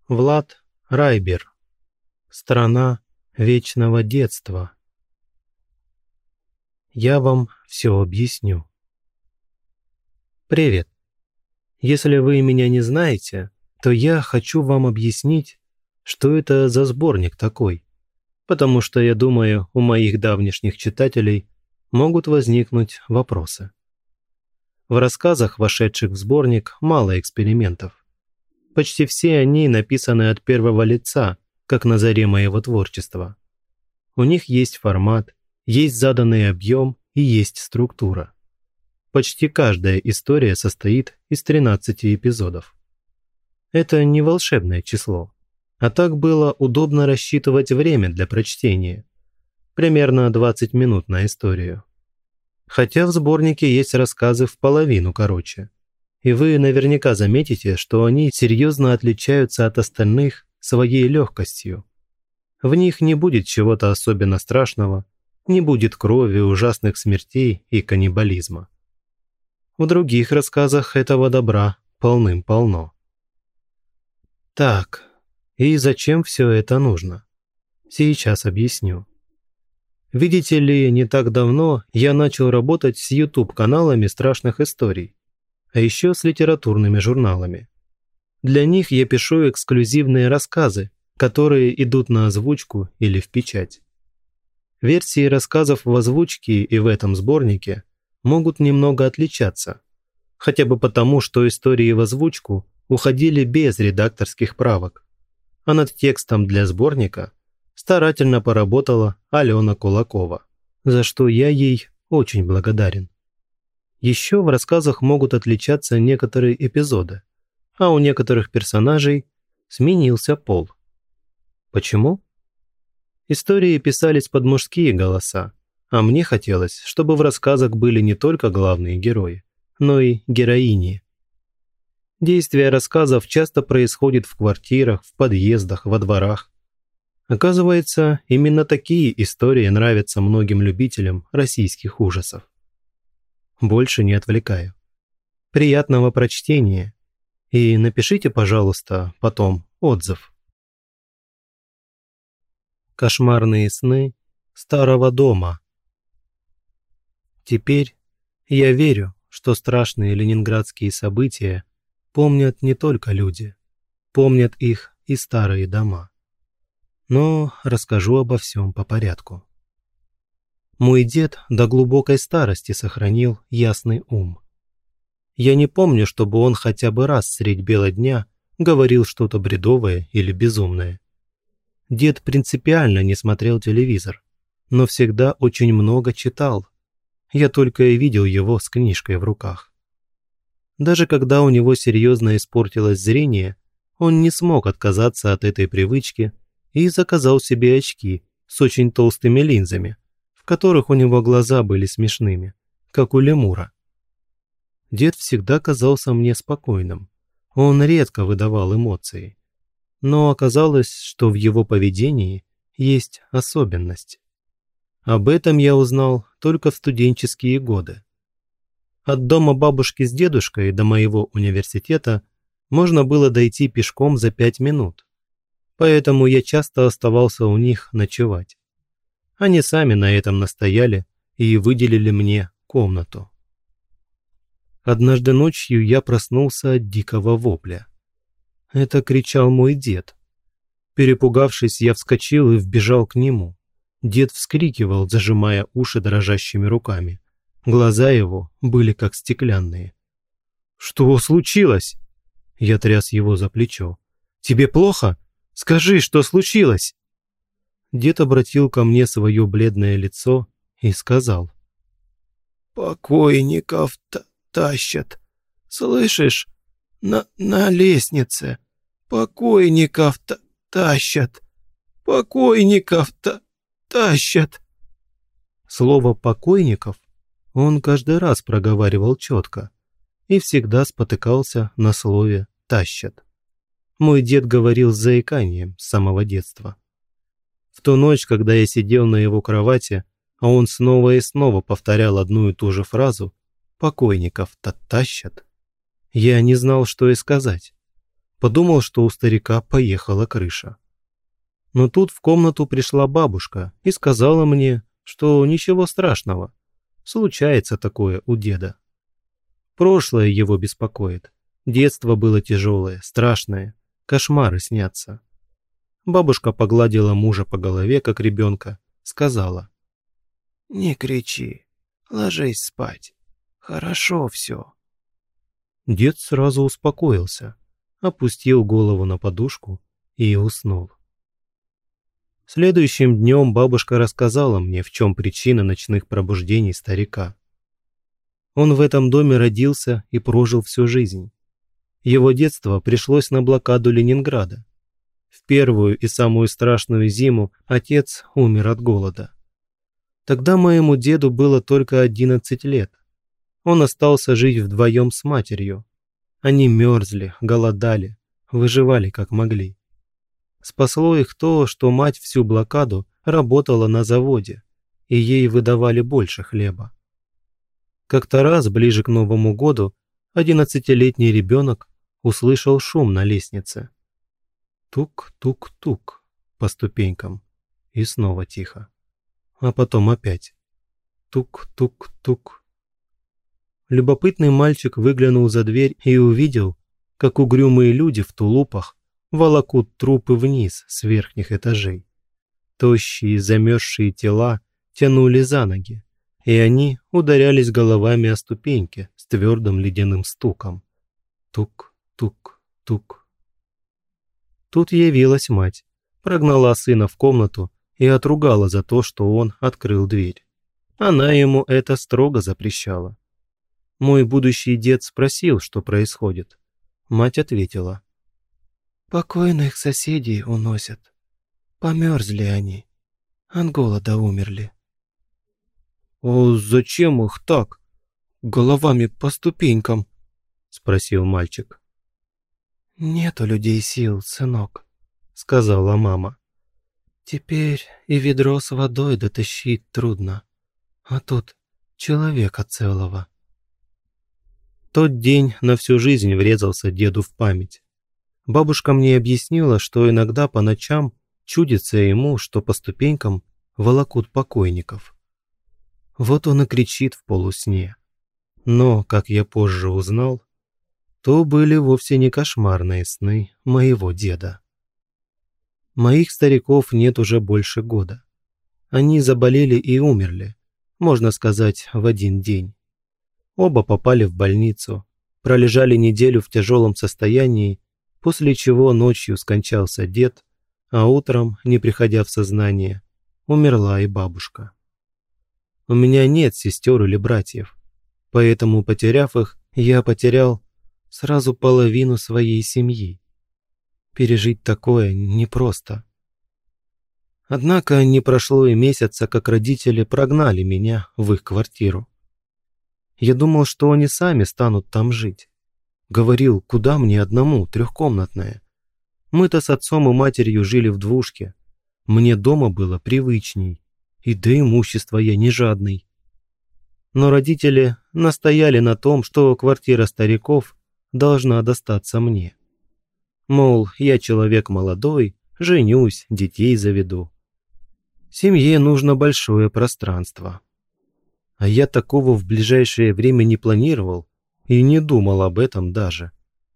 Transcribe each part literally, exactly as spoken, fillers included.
Влад Райбер. Страна вечного детства. Я вам все объясню. Привет. Если вы меня не знаете, то я хочу вам объяснить, что это за сборник такой, потому что, я думаю, у моих давнишних читателей могут возникнуть вопросы. В рассказах, вошедших в сборник, мало экспериментов. Почти все они написаны от первого лица, как на заре моего творчества. У них есть формат, есть заданный объем и есть структура. Почти каждая история состоит из тринадцати эпизодов. Это не волшебное число, а так было удобно рассчитывать время для прочтения. Примерно двадцать минут на историю. Хотя в сборнике есть рассказы в половину короче. И вы наверняка заметите, что они серьезно отличаются от остальных своей легкостью. В них не будет чего-то особенно страшного, не будет крови, ужасных смертей и каннибализма. В других рассказах этого добра полным-полно. Так, и зачем все это нужно? Сейчас объясню. Видите ли, не так давно я начал работать с ютуб-каналами страшных историй, а еще с литературными журналами. Для них я пишу эксклюзивные рассказы, которые идут на озвучку или в печать. Версии рассказов в озвучке и в этом сборнике могут немного отличаться, хотя бы потому, что истории в озвучку уходили без редакторских правок, а над текстом для сборника старательно поработала Алена Кулакова, за что я ей очень благодарен. Еще в рассказах могут отличаться некоторые эпизоды, а у некоторых персонажей сменился пол. Почему? Истории писались под мужские голоса, а мне хотелось, чтобы в рассказах были не только главные герои, но и героини. Действие рассказов часто происходит в квартирах, в подъездах, во дворах. Оказывается, именно такие истории нравятся многим любителям российских ужасов. Больше не отвлекаю. Приятного прочтения. И напишите, пожалуйста, потом отзыв. Кошмарные сны старого дома. Теперь я верю, что страшные ленинградские события помнят не только люди, помнят их и старые дома. Но расскажу обо всем по порядку. Мой дед до глубокой старости сохранил ясный ум. Я не помню, чтобы он хотя бы раз средь бела дня говорил что-то бредовое или безумное. Дед принципиально не смотрел телевизор, но всегда очень много читал. Я только и видел его с книжкой в руках. Даже когда у него серьезно испортилось зрение, он не смог отказаться от этой привычки и заказал себе очки с очень толстыми линзами, в которых у него глаза были смешными, как у лемура. Дед всегда казался мне спокойным. Он редко выдавал эмоции. Но оказалось, что в его поведении есть особенность. Об этом я узнал только в студенческие годы. От дома бабушки с дедушкой до моего университета можно было дойти пешком за пять минут. Поэтому я часто оставался у них ночевать. Они сами на этом настояли и выделили мне комнату. Однажды ночью я проснулся от дикого вопля. Это кричал мой дед. Перепугавшись, я вскочил и вбежал к нему. Дед вскрикивал, зажимая уши дрожащими руками. Глаза его были как стеклянные. «Что случилось?» Я тряс его за плечо. «Тебе плохо? Скажи, что случилось?» Дед обратил ко мне свое бледное лицо и сказал: «Покойников тащат. Слышишь? На, на лестнице. Покойников тащат. Покойников тащат». Слово «покойников» он каждый раз проговаривал четко и всегда спотыкался на слове «тащат». Мой дед говорил с заиканием с самого детства. В ту ночь, когда я сидел на его кровати, а он снова и снова повторял одну и ту же фразу «покойников-то тащат», я не знал, что и сказать. Подумал, что у старика поехала крыша. Но тут в комнату пришла бабушка и сказала мне, что ничего страшного. Случается такое у деда. Прошлое его беспокоит. Детство было тяжелое, страшное. Кошмары снятся. Бабушка погладила мужа по голове, как ребенка, сказала: «Не кричи, ложись спать. Хорошо все». Дед сразу успокоился, опустил голову на подушку и уснул. Следующим днем бабушка рассказала мне, в чем причина ночных пробуждений старика. Он в этом доме родился и прожил всю жизнь. Его детство пришлось на блокаду Ленинграда. В первую и самую страшную зиму отец умер от голода. Тогда моему деду было только одиннадцать лет. Он остался жить вдвоем с матерью. Они мерзли, голодали, выживали как могли. Спасло их то, что мать всю блокаду работала на заводе, и ей выдавали больше хлеба. Как-то раз, ближе к Новому году, одиннадцатилетний ребенок услышал шум на лестнице. Тук-тук-тук по ступенькам, и снова тихо. А потом опять тук-тук-тук. Любопытный мальчик выглянул за дверь и увидел, как угрюмые люди в тулупах волокут трупы вниз с верхних этажей. Тощие замерзшие тела тянули за ноги, и они ударялись головами о ступеньки с твердым ледяным стуком. Тук-тук-тук. Тут явилась мать, прогнала сына в комнату и отругала за то, что он открыл дверь. Она ему это строго запрещала. Мой будущий дед спросил, что происходит. Мать ответила: «Покойных соседей уносят. Померзли они. От голода умерли». «А зачем их так? Головами по ступенькам?» – спросил мальчик. «Нет у людей сил, сынок», – сказала мама. «Теперь и ведро с водой дотащить трудно, а тут человека целого». Тот день на всю жизнь врезался деду в память. Бабушка мне объяснила, что иногда по ночам чудится ему, что по ступенькам волокут покойников. Вот он и кричит в полусне. Но, как я позже узнал, то были вовсе не кошмарные сны моего деда. Моих стариков нет уже больше года. Они заболели и умерли, можно сказать, в один день. Оба попали в больницу, пролежали неделю в тяжелом состоянии, после чего ночью скончался дед, а утром, не приходя в сознание, умерла и бабушка. У меня нет сестер или братьев, поэтому, потеряв их, я потерял сразу половину своей семьи. Пережить такое непросто. Однако не прошло и месяца, как родители прогнали меня в их квартиру. Я думал, что они сами станут там жить. Говорил, куда мне одному, трехкомнатная. Мы-то с отцом и матерью жили в двушке. Мне дома было привычней, и до имущества я не жадный. Но родители настояли на том, что квартира стариков должна достаться мне. Мол, я человек молодой, женюсь, детей заведу. Семье нужно большое пространство. А я такого в ближайшее время не планировал и не думал об этом даже.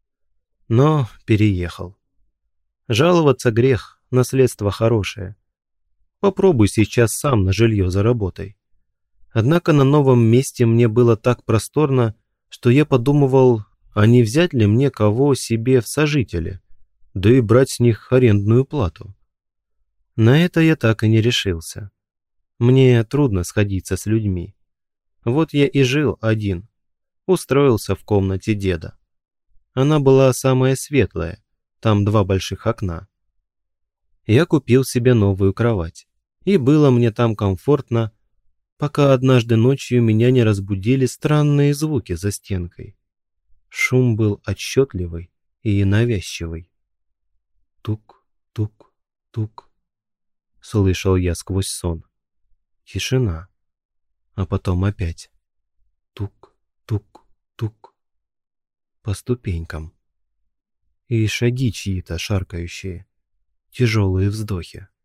Но переехал. Жаловаться грех, наследство хорошее. Попробуй сейчас сам на жилье заработай. Однако на новом месте мне было так просторно, что я подумывал, а не взять ли мне кого себе в сожители, да и брать с них арендную плату. На это я так и не решился. Мне трудно сходиться с людьми. Вот я и жил один, устроился в комнате деда. Она была самая светлая, там два больших окна. Я купил себе новую кровать, и было мне там комфортно, пока однажды ночью меня не разбудили странные звуки за стенкой. Шум был отчетливый и навязчивый. Тук, тук, тук. Слышал я сквозь сон. Тишина. А потом опять. Тук, тук, тук. По ступенькам. И шаги чьи-то шаркающие, тяжелые вздохи.